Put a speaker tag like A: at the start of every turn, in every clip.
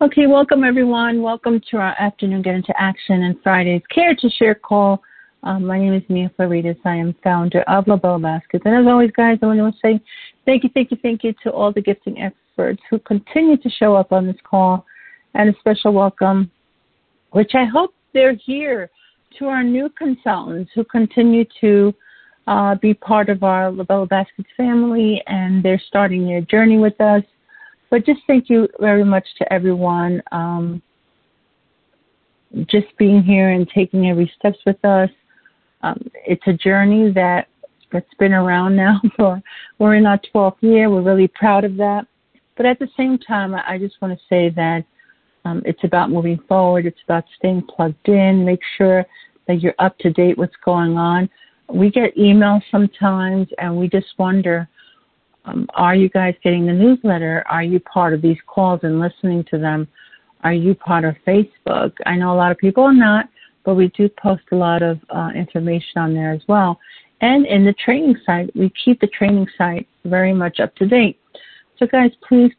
A: Okay, welcome everyone. Welcome to our afternoon Get Into Action and Friday's Care to Share call. My name is Mia Floridas. I am founder of La Bella Baskets. And as always, guys, I want to say thank you to all the gifting experts who continue to show up on this call. And a special welcome, which I hope they're here, to our new consultants who continue to be part of our La Bella Baskets family, and they're starting their journey with us. But just thank you very much to everyone just being here and taking every steps with us. It's a journey that's been around now we're in our 12th year. We're really proud of that. But at the same time, I just want to say that it's about moving forward. It's about staying plugged in, make sure that you're up to date what's going on. We get emails sometimes, and we just wonder, are you guys getting the newsletter? Are you part of these calls and listening to them? Are you part of Facebook? I know a lot of people are not, but we do post a lot of information on there as well. And in the training site, we keep the training site very much up to date. So guys, please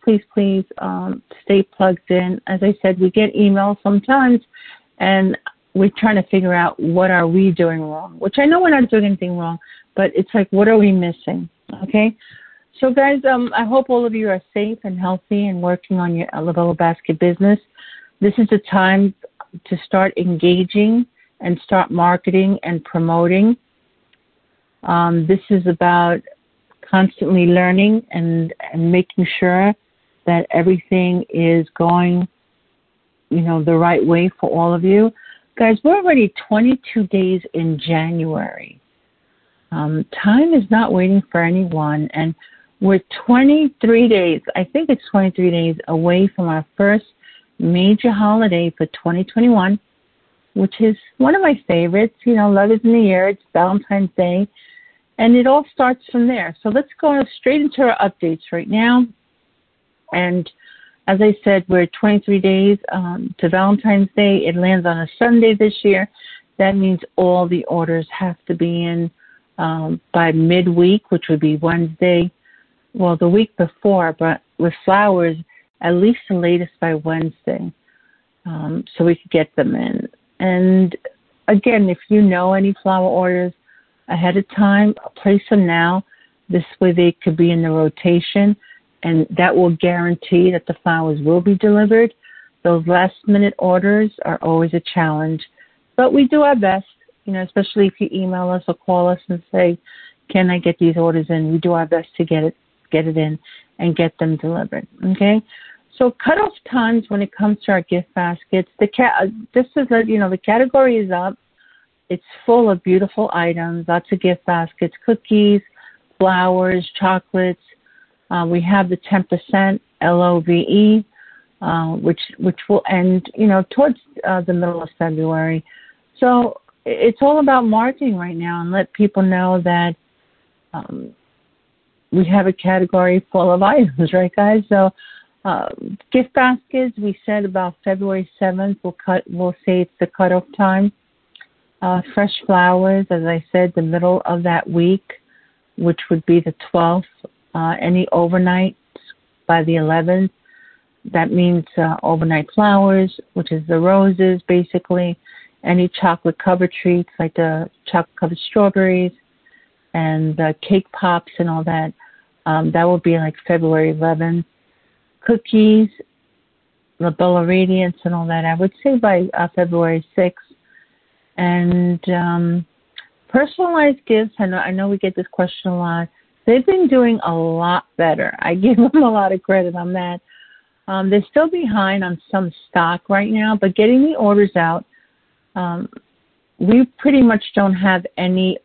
A: stay plugged in. As I said, we get emails sometimes, and we're trying to figure out what are we doing wrong, which I know we're not doing anything wrong, but it's like, what are we missing? Okay? So, guys, I hope all of you are safe and healthy and working on your La Bella Basket business. This is the time to start engaging and start marketing and promoting. This is about constantly learning and making sure that everything is going, the right way for all of you. Guys, we're already 22 days in January. Time is not waiting for anyone, and we're 23 days, I think it's 23 days away from our first major holiday for 2021, which is one of my favorites. Love is in the air. It's Valentine's Day, and it all starts from there. So let's go straight into our updates right now. And as I said, we're 23 days to Valentine's Day. It lands on a Sunday this year. That means all the orders have to be in by midweek, which would be Wednesday. Well, the week before, but with flowers, at least the latest by Wednesday, so we could get them in. And again, if you know any flower orders ahead of time, place them now. This way they could be in the rotation, and that will guarantee that the flowers will be delivered. Those last-minute orders are always a challenge, but we do our best, especially if you email us or call us and say, can I get these orders in? We do our best to get it in and get them delivered. Okay, so cutoff times when it comes to our gift baskets. The category is up. It's full of beautiful items, lots of gift baskets, cookies, flowers, chocolates. We have the 10% LOVE, which will end, towards the middle of February. So it's all about marketing right now and let people know that we have a category full of items, right, guys? So gift baskets, we said about February 7th, we'll say it's the cutoff time. Fresh flowers, as I said, the middle of that week, which would be the 12th. Any overnights by the 11th, that means overnight flowers, which is the roses, basically. Any chocolate covered treats, like the chocolate covered strawberries and the cake pops and all that. That will be like February 11th. Cookies, La Bella Radiance and all that, I would say by February 6th. And personalized gifts, I know we get this question a lot. They've been doing a lot better. I give them a lot of credit on that. They're still behind on some stock right now, but getting the orders out, we pretty much don't have any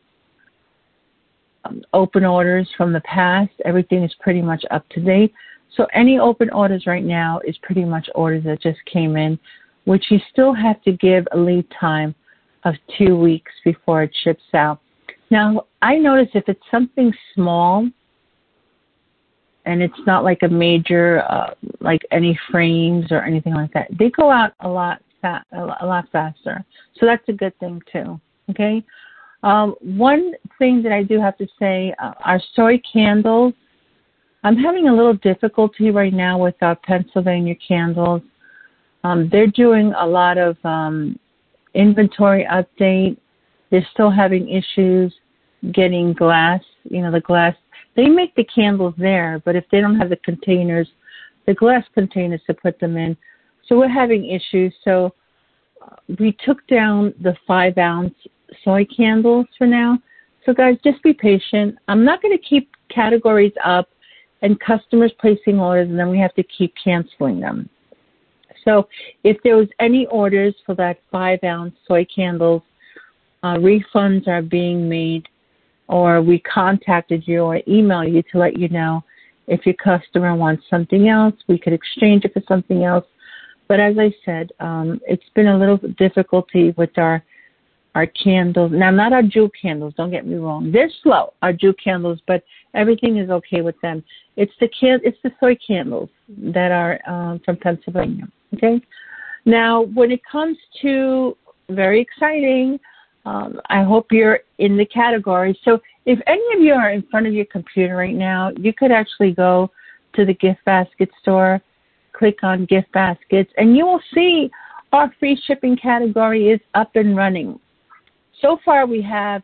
A: open orders from the past. Everything is pretty much up to date. So any open orders right now is pretty much orders that just came in, which you still have to give a lead time of 2 weeks before it ships out. Now, I notice if it's something small and it's not like a major, like any frames or anything like that, they go out a lot faster. So that's a good thing too. Okay. One thing that I do have to say, our soy candles, I'm having a little difficulty right now with our Pennsylvania candles. They're doing a lot of inventory update. They're still having issues getting glass, the glass. They make the candles there, but if they don't have the containers, the glass containers to put them in. So we're having issues. So we took down the 5-ounce soy candles for now. So guys, just be patient. I'm not going to keep categories up and customers placing orders, and then we have to keep canceling them. So if there was any orders for that 5-ounce soy candles, refunds are being made, or we contacted you or emailed you to let you know if your customer wants something else, we could exchange it for something else. But as I said, it's been a little difficulty with our candles. Now, not our jewel candles, don't get me wrong. They're slow, our jewel candles, but everything is okay with them. It's the soy candles that are from Pennsylvania, okay? Now, when it comes to, very exciting, I hope you're in the category. So if any of you are in front of your computer right now, you could actually go to the gift basket store, click on gift baskets, and you will see our free shipping category is up and running. So far we have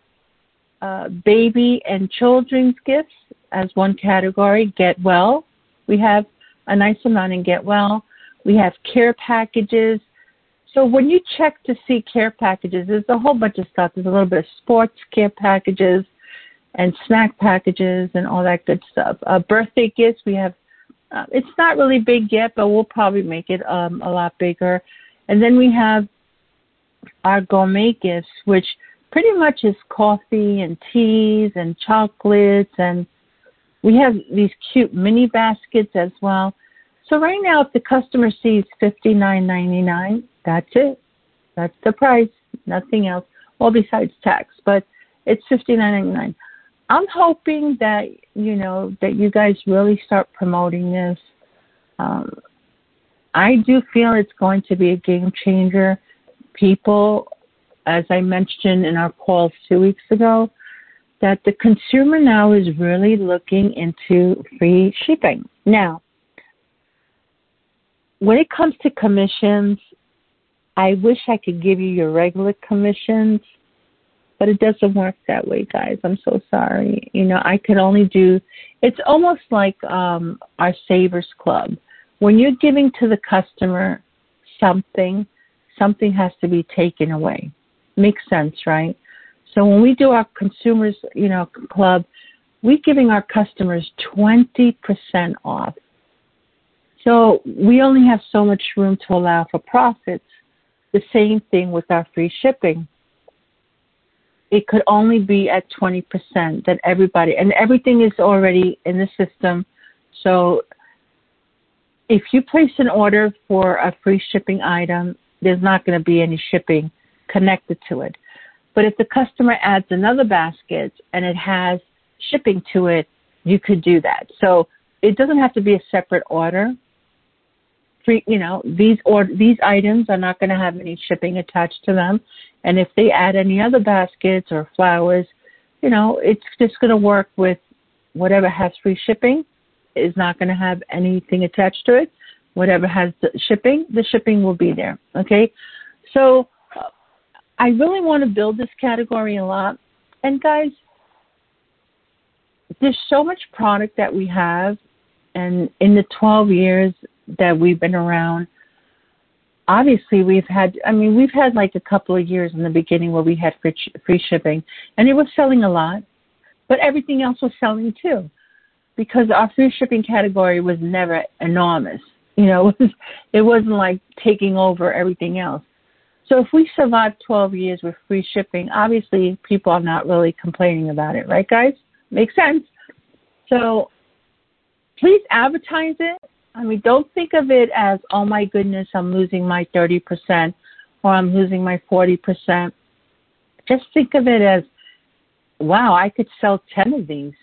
A: baby and children's gifts as one category, Get Well. We have a nice amount in Get Well. We have care packages. So when you check to see care packages, there's a whole bunch of stuff. There's a little bit of sports care packages and snack packages and all that good stuff. Birthday gifts, we have, it's not really big yet, but we'll probably make it a lot bigger. And then we have our gourmet gifts, which pretty much is coffee and teas and chocolates. And we have these cute mini baskets as well. So right now, if the customer sees $59.99, that's it. That's the price, nothing else, all besides tax. But it's $59.99. I'm hoping that, that you guys really start promoting this. I do feel it's going to be a game changer. People, as I mentioned in our calls 2 weeks ago, that the consumer now is really looking into free shipping. Now, when it comes to commissions, I wish I could give you your regular commissions, but it doesn't work that way, guys. I'm so sorry. I could only do, it's almost like our Savers Club. When you're giving to the customer something has to be taken away. Makes sense, right? So when we do our consumers, club, we're giving our customers 20% off. So we only have so much room to allow for profits. The same thing with our free shipping. It could only be at 20% that everybody, and everything is already in the system. So if you place an order for a free shipping item, there's not going to be any shipping connected to it. But if the customer adds another basket and it has shipping to it, you could do that. So it doesn't have to be a separate order. These items are not going to have any shipping attached to them. And if they add any other baskets or flowers, it's just going to work with whatever has free shipping is not going to have anything attached to it. Whatever has the shipping will be there. Okay. So I really want to build this category a lot. And guys, there's so much product that we have. And in the 12 years that we've been around, obviously we've had like a couple of years in the beginning where we had free shipping, and it was selling a lot, but everything else was selling too, because our free shipping category was never enormous. It wasn't like taking over everything else. So if we survived 12 years with free shipping, obviously people are not really complaining about it, right, guys? Makes sense. So please advertise it. Don't think of it as, oh my goodness, I'm losing my 30% or I'm losing my 40%. Just think of it as, wow, I could sell 10 of these.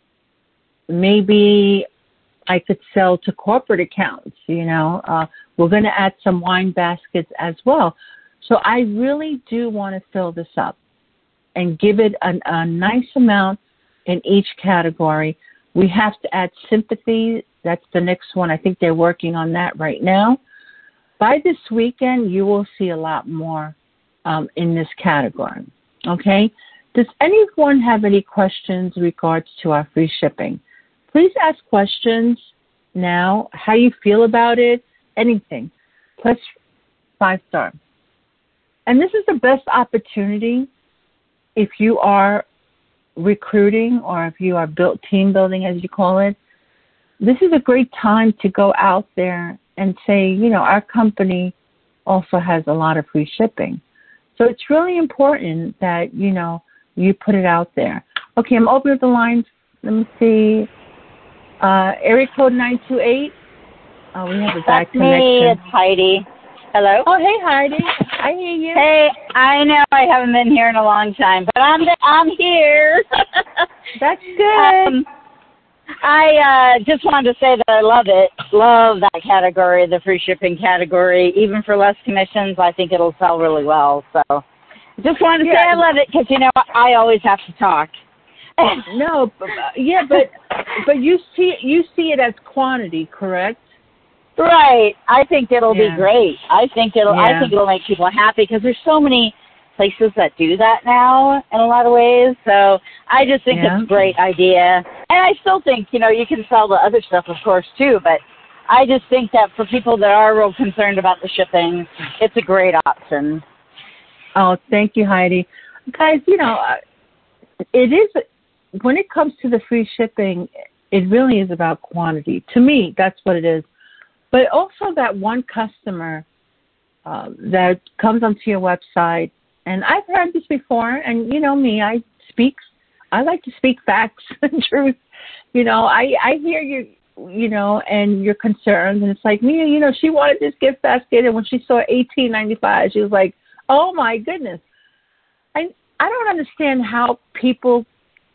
A: Maybe I could sell to corporate accounts, We're going to add some wine baskets as well. So I really do want to fill this up and give it a nice amount in each category. We have to add sympathy. That's the next one. I think they're working on that right now. By this weekend, you will see a lot more in this category. Okay? Does anyone have any questions in regards to our free shipping? Please ask questions now, how you feel about it, anything. Plus 5-star. And this is the best opportunity if you are recruiting or if you are team building, as you call it. This is a great time to go out there and say, you know, our company also has a lot of free shipping. So it's really important that, you know, you put it out there. Okay, I'm opening the lines. Let me see. Area code 928. Oh, we have a bad connection.
B: That's me. It's Heidi. Hello?
A: Oh, hey, Heidi. I hear you.
B: Hey, I know I haven't been here in a long time, but I'm here.
A: That's good.
B: I just wanted to say that I love it. Love that category, the free shipping category. Even for less commissions, I think it'll sell really well. So just wanted to say I love it because, you know, I always have to talk.
A: No, but you see it as quantity, correct?
B: Right. I think it'll be great. I think it'll make people happy because there's so many places that do that now in a lot of ways. So I just think it's a great idea. And I still think, you know, you can sell the other stuff, of course, too. But I just think that for people that are real concerned about the shipping, it's a great option.
A: Oh, thank you, Heidi. Guys, you know, it is, when it comes to the free shipping, it really is about quantity. To me, that's what it is. But also that one customer that comes onto your website, and I've heard this before, and you know me, I like to speak facts and truth. You know, I hear you, you know, and your concerns, and it's like, Mia, you know, she wanted this gift basket, and when she saw $18.95, she was like, oh my goodness. I don't understand how people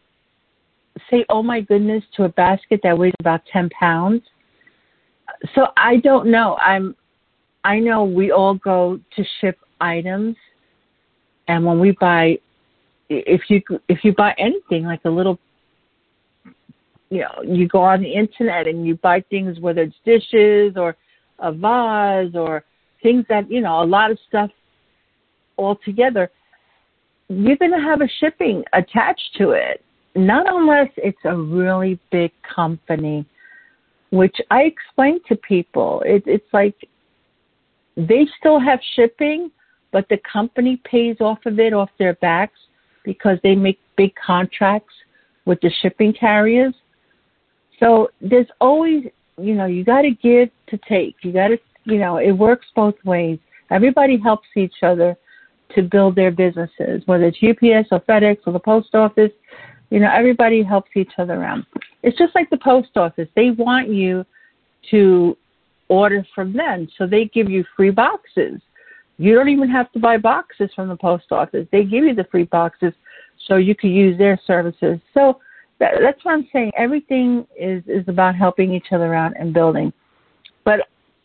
A: say, oh my goodness, to a basket that weighs about 10 pounds. So I don't know. I know we all go to ship items, and when we buy, if you buy anything like a little, you know, you go on the internet and you buy things, whether it's dishes or a vase or things that, you know, a lot of stuff all together, you're going to have a shipping attached to it. Not unless it's a really big company, which I explain to people. It's like they still have shipping, but the company pays off of it off their backs because they make big contracts with the shipping carriers. So there's always, you know, you got to give to take. You got to, you know, it works both ways. Everybody helps each other to build their businesses, whether it's UPS or FedEx or the post office. You know, everybody helps each other out. It's just like the post office. They want you to order from them, so they give you free boxes. You don't even have to buy boxes from the post office. They give you the free boxes so you can use their services. So that's what I'm saying. Everything is about helping each other out and building. But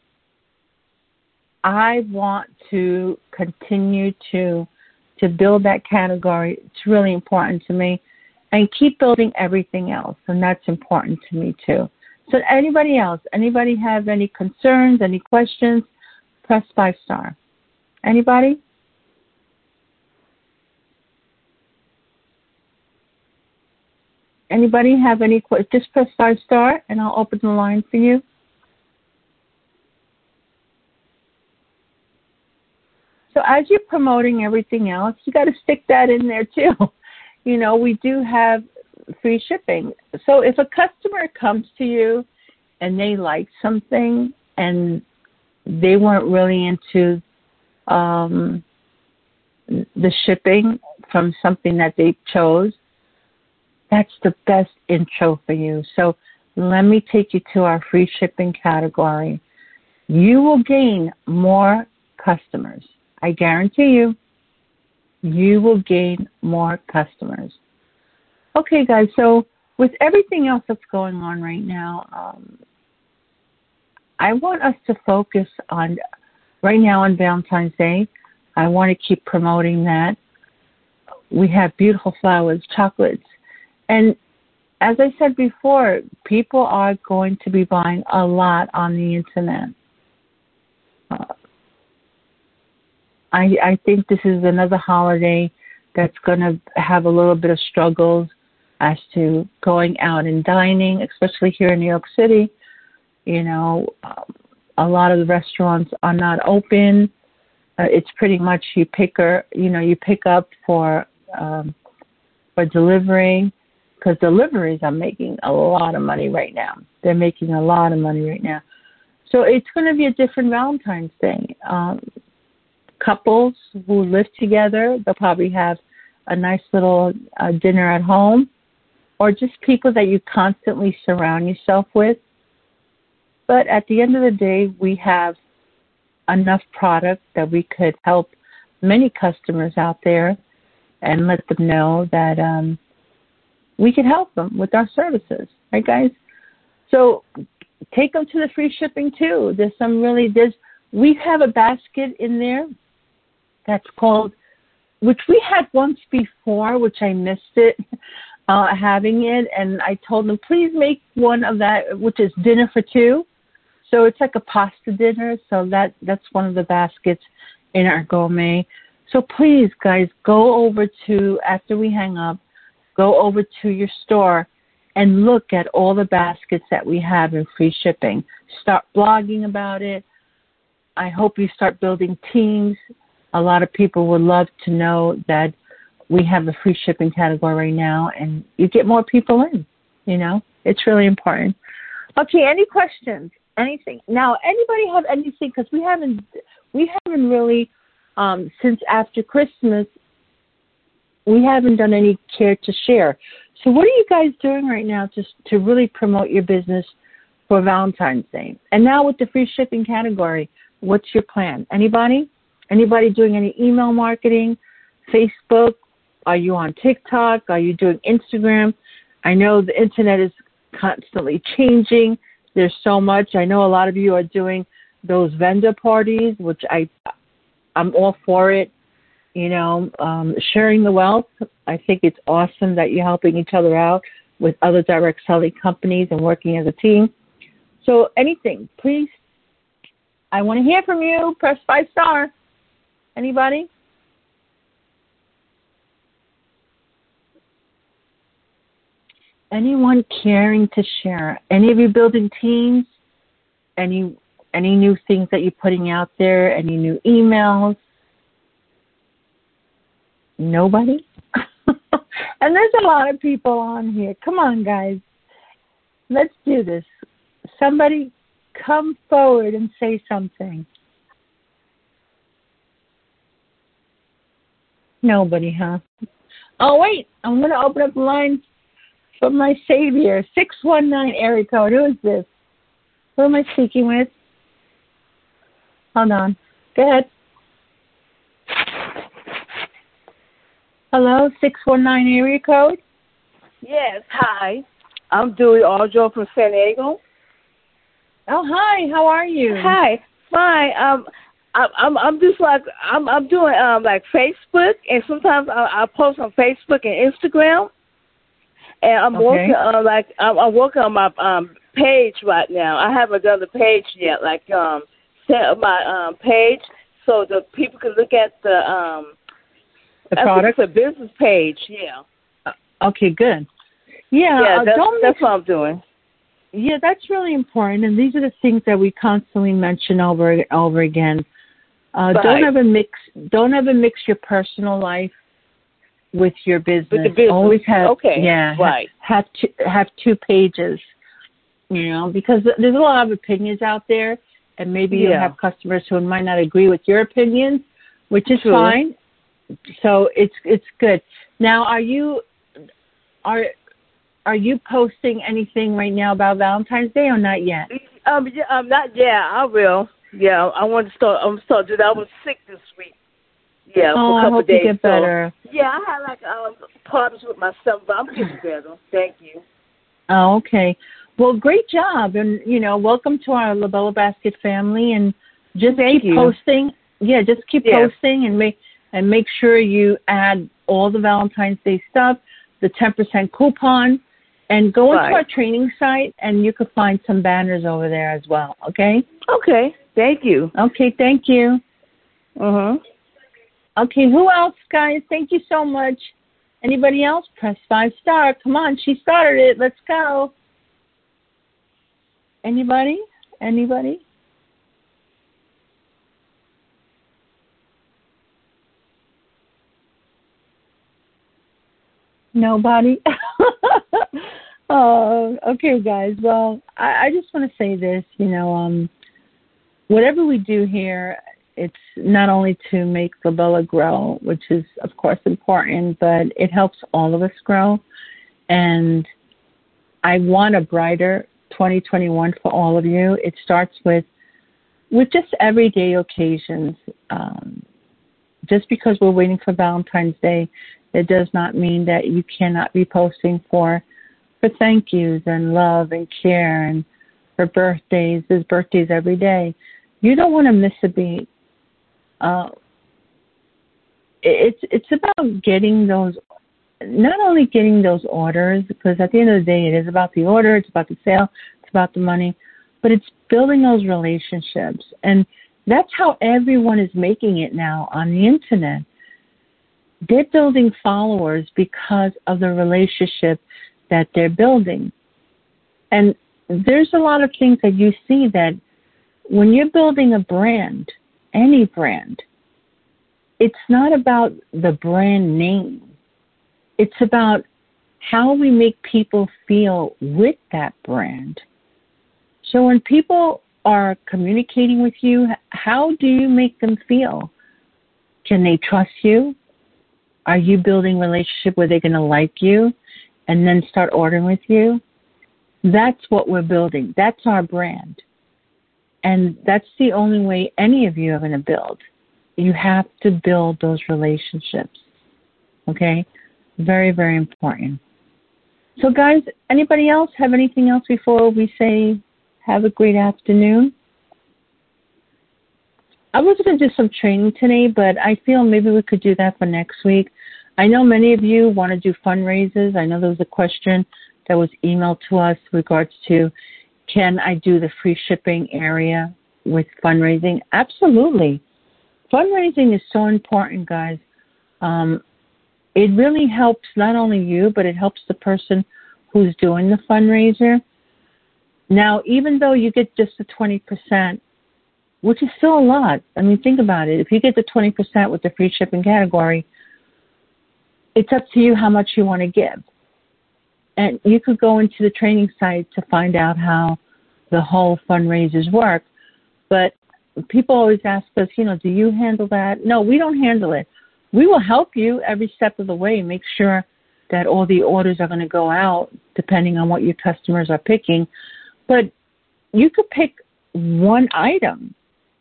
A: I want to continue to build that category. It's really important to me. And keep building everything else, and that's important to me too. So anybody else? Anybody have any concerns, any questions? Press 5-star. Anybody? Anybody have any questions? Just press 5-star, and I'll open the line for you. So as you're promoting everything else, you got to stick that in there too. You know, we do have free shipping. So if a customer comes to you and they like something and they weren't really into the shipping from something that they chose, that's the best intro for you. So let me take you to our free shipping category. You will gain more customers. I guarantee you. You will gain more customers. Okay, guys, so with everything else that's going on right now, I want us to focus on, right now on Valentine's Day, I want to keep promoting that. We have beautiful flowers, chocolates, and as I said before, people are going to be buying a lot on the internet. I think this is another holiday that's going to have a little bit of struggles as to going out and dining, especially here in New York City. You know, a lot of the restaurants are not open. It's pretty much you pick up for delivery, because deliveries are making a lot of money right now. They're making a lot of money right now. So it's going to be a different Valentine's Day. Couples who live together, they'll probably have a nice little dinner at home, or just people that you constantly surround yourself with. But at the end of the day, we have enough product that we could help many customers out there and let them know that we can help them with our services. Right, guys? So take them to the free shipping, too. We have a basket in there that's called, which we had once before, which I missed it, having it. And I told them, please make one of that, which is dinner for two. So it's like a pasta dinner. So that's one of the baskets in our gourmet. So please, guys, go over to, after we hang up, go over to your store and look at all the baskets that we have in free shipping. Start blogging about it. I hope you start building teams. A lot of people would love to know that we have a free shipping category right now, and you get more people in. You know, it's really important. Okay, any questions? Anything? Now, anybody have anything? Because we haven't really, since after Christmas, we haven't done any Care to Share. So what are you guys doing right now to really promote your business for Valentine's Day? And now with the free shipping category, what's your plan? Anybody? Anybody doing any email marketing, Facebook? Are you on TikTok? Are you doing Instagram? I know the internet is constantly changing. There's so much. I know a lot of you are doing those vendor parties, which I'm all for it. You know, sharing the wealth. I think it's awesome that you're helping each other out with other direct selling companies and working as a team. So anything, please. I want to hear from you. Press 5-star. Anybody? Anyone caring to share? Any of you building teams? Any new things that you're putting out there? Any new emails? Nobody? And there's a lot of people on here. Come on, guys. Let's do this. Somebody come forward and say something. Nobody, huh? Oh, wait. I'm going to open up the line for my savior. 619 area code. Who is this? Who am I speaking with? Hold on. Go ahead. Hello, 619 area code?
C: Yes, hi. I'm Dewey Aljo from San Diego.
A: Oh, hi. How are you?
C: Hi. Fine. I'm just like I'm doing like Facebook, and sometimes I post on Facebook and Instagram. And I'm working on I'm working on my page right now. I haven't done the page yet. Like set up my page so the people can look at the
A: product?
C: It's a business page, yeah.
A: Okay, good. Yeah,
C: that's what I'm doing.
A: Yeah, that's really important, and these are the things that we constantly mention over and over again.
C: Right.
A: Don't ever mix your personal life with your business.
C: With the business.
A: Always have
C: right.
A: Have two pages. You know, because there's a lot of opinions out there, and maybe you have customers who might not agree with your opinions, which is fine. So it's good. Now, are you posting anything right now about Valentine's Day or not yet?
C: Not yet. I will. Yeah, I want to start. I'm start doing. I was sick this week. Yeah, for a couple of days.
A: I hope you get better.
C: Yeah, I had like problems with myself, but I'm getting better. Thank you.
A: Oh, okay. Well, great job, and welcome to our Labella Basket family. And just keep posting. Yeah, just keep posting and make sure you add all the Valentine's Day stuff, the 10% coupon, and go into our training site, and you could find some banners over there as well, okay?
C: Okay, thank you.
A: Okay, thank you. Okay, who else, guys? Thank you so much. Anybody else? Press 5-star. Come on, she started it. Let's go. Anybody? Anybody? Nobody? Oh, okay, guys. Well, I just want to say this, whatever we do here, it's not only to make Glabella grow, which is, of course, important, but it helps all of us grow. And I want a brighter 2021 for all of you. It starts with just everyday occasions. Just because we're waiting for Valentine's Day, it does not mean that you cannot be posting for thank yous and love and care, and for birthdays. There's birthdays every day. You don't want to miss a beat. It's about getting those, not only getting those orders, because at the end of the day, it is about the order, it's about the sale, it's about the money, but it's building those relationships. And that's how everyone is making it now on the internet. They're building followers because of the relationship that they're building. And there's a lot of things that you see that when you're building a brand, any brand, it's not about the brand name. It's about how we make people feel with that brand. So when people are communicating with you, how do you make them feel? Can they trust you? Are you building a relationship where they're going to like you and then start ordering with you? That's what we're building. That's our brand. And that's the only way any of you are going to build. You have to build those relationships. Okay? Very, very important. So, guys, anybody else have anything else before we say have a great afternoon? I was going to do some training today, but I feel maybe we could do that for next week. I know many of you want to do fundraisers. I know there was a question that was emailed to us in regards to, can I do the free shipping area with fundraising? Absolutely. Fundraising is so important, guys. It really helps not only you, but it helps the person who's doing the fundraiser. Now, even though you get just the 20%, which is still a lot. I mean, think about it. If you get the 20% with the free shipping category, it's up to you how much you want to give. And you could go into the training site to find out how the whole fundraisers work. But people always ask us, do you handle that? No, we don't handle it. We will help you every step of the way, make sure that all the orders are going to go out depending on what your customers are picking. But you could pick one item,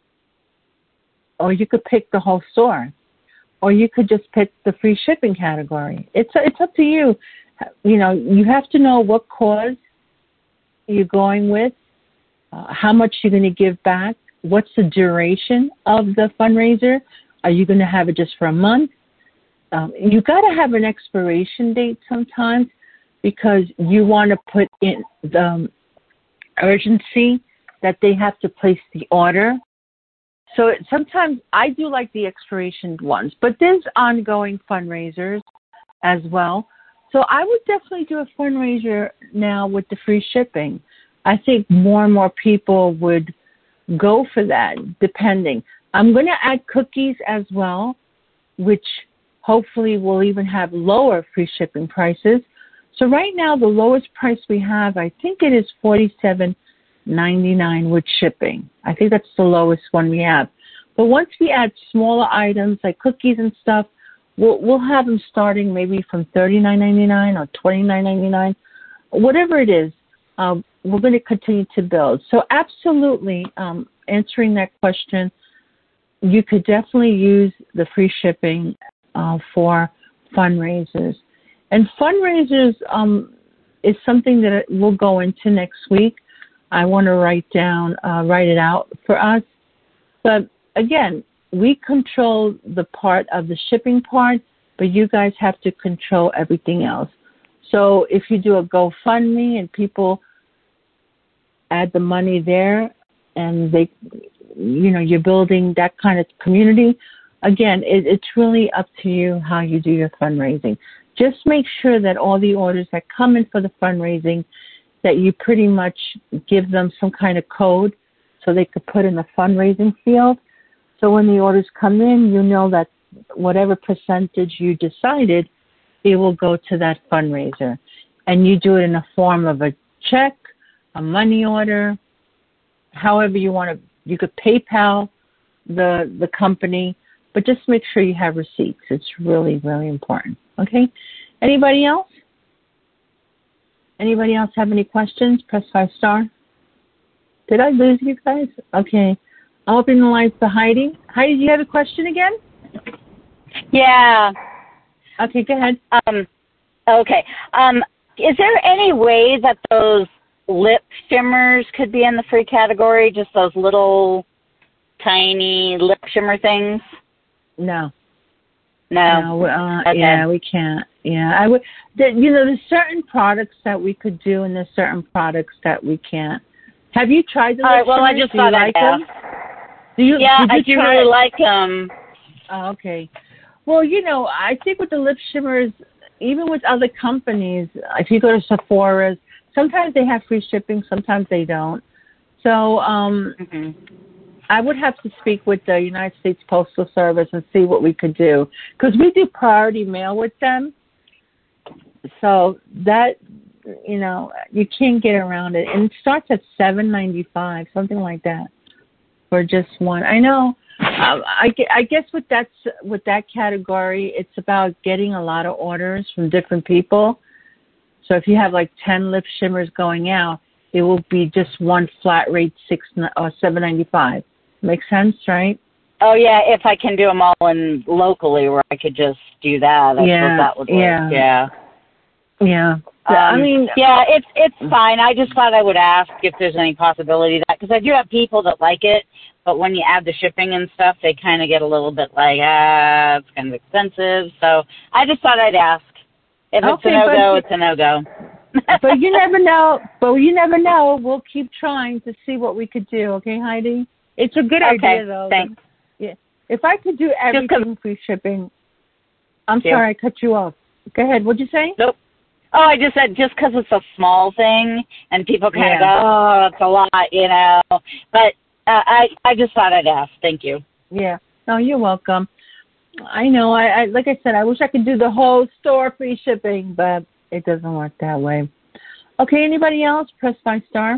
A: or you could pick the whole store, or you could just pick the free shipping category. It's up to you. You have to know what cause you're going with, how much you're going to give back, what's the duration of the fundraiser. Are you going to have it just for a month? You got to have an expiration date sometimes because you want to put in the urgency that they have to place the order. So sometimes I do like the expiration ones, but there's ongoing fundraisers as well. So I would definitely do a fundraiser now with the free shipping. I think more and more people would go for that, depending. I'm going to add cookies as well, which hopefully will even have lower free shipping prices. So right now, the lowest price we have, I think it is $47.99 with shipping. I think that's the lowest one we have. But once we add smaller items like cookies and stuff, we'll have them starting maybe from $39.99 or $29.99, whatever it is. We're going to continue to build. So absolutely, answering that question, you could definitely use the free shipping for fundraisers. And fundraisers is something that we'll go into next week. I want to write it out for us. But again, we control the part of the shipping part, but you guys have to control everything else. So if you do a GoFundMe and people add the money there and you're building that kind of community, again, it's really up to you how you do your fundraising. Just make sure that all the orders that come in for the fundraising, that you pretty much give them some kind of code so they could put in the fundraising field. So when the orders come in, you know that whatever percentage you decided, it will go to that fundraiser. And you do it in a form of a check, a money order, however you want to. You could PayPal the company, but just make sure you have receipts. It's really, really important. Okay? Anybody else? Anybody else have any questions? Press 5-star. Did I lose you guys? Okay. I'll open the lines to Heidi. Heidi, do you have a question again?
B: Yeah.
A: Okay, go ahead.
B: Okay. Is there any way that those lip shimmers could be in the free category? Just those little tiny lip shimmer things?
A: No.
B: Okay.
A: Yeah, we can't. Yeah, I would. There's certain products that we could do, and there's certain products that we can't. Have you tried the lip shimmers?
B: Well, I just thought I'd ask. I do really like them.
A: Oh, okay. Well, I think with the lip shimmers, even with other companies, if you go to Sephora's, sometimes they have free shipping, sometimes they don't. So I would have to speak with the United States Postal Service and see what we could do. Because we do priority mail with them. So that, you can't get around it. And it starts at $7.95, something like that, for just one. I know. I guess with that category, it's about getting a lot of orders from different people. So if you have like 10 lip shimmers going out, it will be just one flat rate, $7.95. Makes sense, right?
B: Oh yeah, if I can do them all in locally, where I could just do that, I suppose that would work.
A: Yeah.
B: It's fine. I just thought I would ask if there's any possibility of that, because I do have people that like it, but when you add the shipping and stuff, they kind of get a little bit like, it's kind of expensive. So I just thought I'd ask. If it's a no-go, it's a no-go.
A: But you never know. We'll keep trying to see what we could do. Okay, Heidi? It's a good idea, though.
B: Thanks.
A: Yeah. If I could do everything free shipping, I'm sorry I cut you off. Go ahead. What'd you say?
B: Nope. Oh, I just said just because it's a small thing and people kind of go, that's a lot, But I just thought I'd ask. Thank you.
A: Yeah. No, you're welcome. I know. I like I said, I wish I could do the whole store free shipping, but it doesn't work that way. Okay, anybody else? Press 5-star.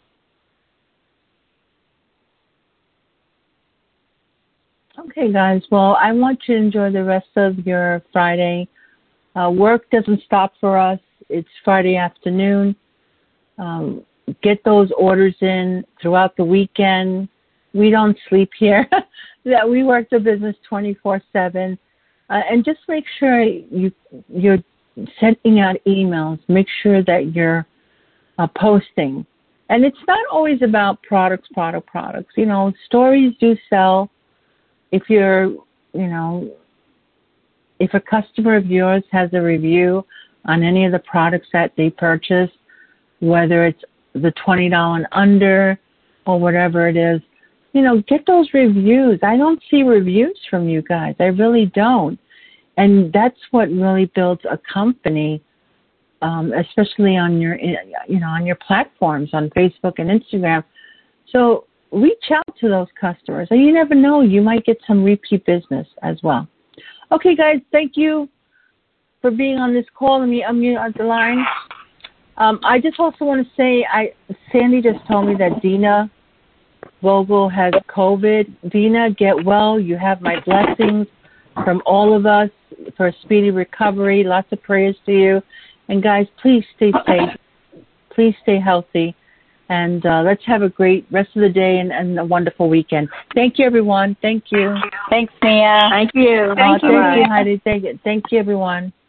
A: Okay, guys. Well, I want you to enjoy the rest of your Friday. Work doesn't stop for us. It's Friday afternoon. Get those orders in throughout the weekend. We don't sleep here. That we work the business 24/7, and just make sure you're sending out emails. Make sure that you're posting, and it's not always about products. Stories do sell. If you're, if a customer of yours has a review on any of the products that they purchase, whether it's the $20 and under or whatever it is, get those reviews. I don't see reviews from you guys. I really don't. And that's what really builds a company, especially on your, on your platforms, on Facebook and Instagram. So reach out to those customers. And you never know, you might get some repeat business as well. Okay, guys, thank you for being on this call. Let me unmute on the line. I just also want to say, Sandy just told me that Dina Vogel has COVID. Dina, get well. You have my blessings from all of us for a speedy recovery. Lots of prayers to you. And guys, please stay safe. Please stay healthy. And let's have a great rest of the day and a wonderful weekend. Thank you, everyone. Thank you.
B: Thanks, Mia.
C: Thank you.
A: Thank you, Heidi. Thank you, everyone.